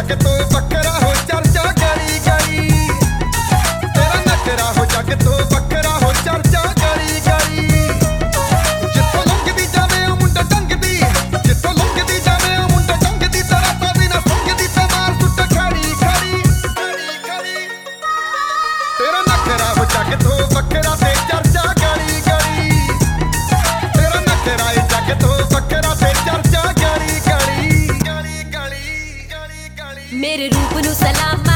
जग तो बखरा हो चर्चा गली गली, तेरा नखरा हो जग तो बखरा हो चर्चा गली गली। जिथों लंघदी जावे ओ मुंडा टंगदी, जिथों लंघदी जावे ओ मुंडा टंगदी, तेरा तो बिना संगदी ते मार सुट खड़ी खड़ी खड़ी खड़ी। तेरा नखरा हो जग तो बखरा ते चर्चा गली गली, तेरा नखरा है जग तो बखरा ते चर्चा गली गली गली गली गली गली। मेरे रूप नू सलाम